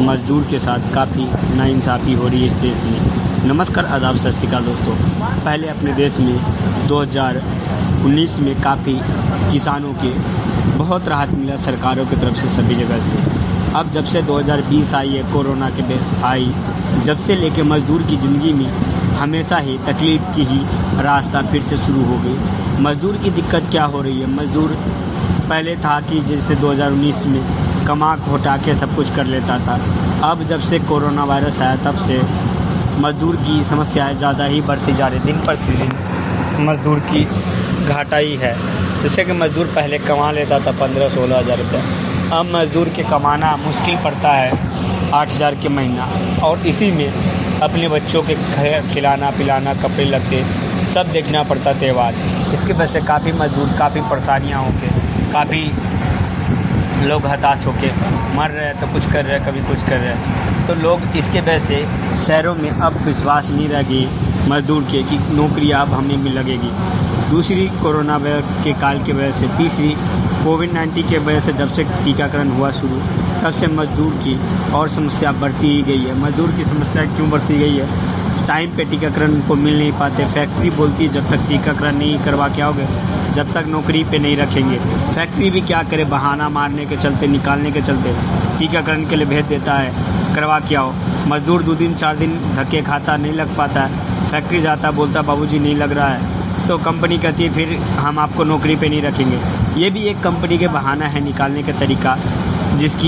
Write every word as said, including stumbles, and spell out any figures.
मज़दूर के साथ काफ़ी नाइंसाफ़ी हो रही है इस देश में। नमस्कार, आदाब, सत श्री अकाल दोस्तों। पहले अपने देश में दो हज़ार उन्नीस में काफ़ी किसानों के बहुत राहत मिला सरकारों की तरफ से सभी जगह से। अब जब से दो हज़ार बीस आई है, कोरोना के आई, जब से लेके मज़दूर की ज़िंदगी में हमेशा ही तकलीफ़ की ही रास्ता फिर से शुरू हो गई। मज़दूर की दिक्कत क्या हो रही है? मज़दूर पहले था कि जैसे दो हज़ार उन्नीस में कमा घोटा के सब कुछ कर लेता था। अब जब से कोरोना वायरस आया तब से मज़दूर की समस्याएं ज़्यादा ही बढ़ती जा रही। दिन प्रतिदिन मज़दूर की घाटा ही है। जैसे कि मज़दूर पहले कमा लेता था पंद्रह सोलह हज़ार रुपये, अब मज़दूर के कमाना मुश्किल पड़ता है आठ हज़ार के महीना, और इसी में अपने बच्चों के खिलाना पिलाना, कपड़े लत्ते सब देखना पड़ता त्यौहार। इसकी वजह से काफ़ी मज़दूर काफ़ी परेशानियाँ होके, काफ़ी लोग हताश होके मर रहे हैं, तो कुछ कर रहे हैं, कभी कुछ कर रहे हैं। तो लोग इसके वजह से शहरों में अब विश्वास नहीं रह गई मज़दूर के कि नौकरियाँ अब हमें मिल लगेगी। दूसरी कोरोना के काल की वजह से, तीसरी कोविड नाइन्टीन के वजह से जब से टीकाकरण हुआ शुरू, तब से मज़दूर की और समस्या बढ़ती ही गई है। मज़दूर की समस्या क्यों बढ़ती गई है? टाइम पे टीकाकरण को मिल नहीं पाते। फैक्ट्री बोलती है जब तक टीकाकरण नहीं करवा के आओगे, जब तक नौकरी पे नहीं रखेंगे। फैक्ट्री भी क्या करे, बहाना मारने के चलते, निकालने के चलते टीकाकरण के लिए भेज देता है, करवा के आओ। मज़दूर दो दिन चार दिन धक्के खाता, नहीं लग पाता है। फैक्ट्री जाता, बोलता बाबूजी नहीं लग रहा है, तो कंपनी कहती है फिर हम आपको नौकरी पे नहीं रखेंगे। ये भी एक कंपनी के बहाना है निकालने का तरीका, जिसकी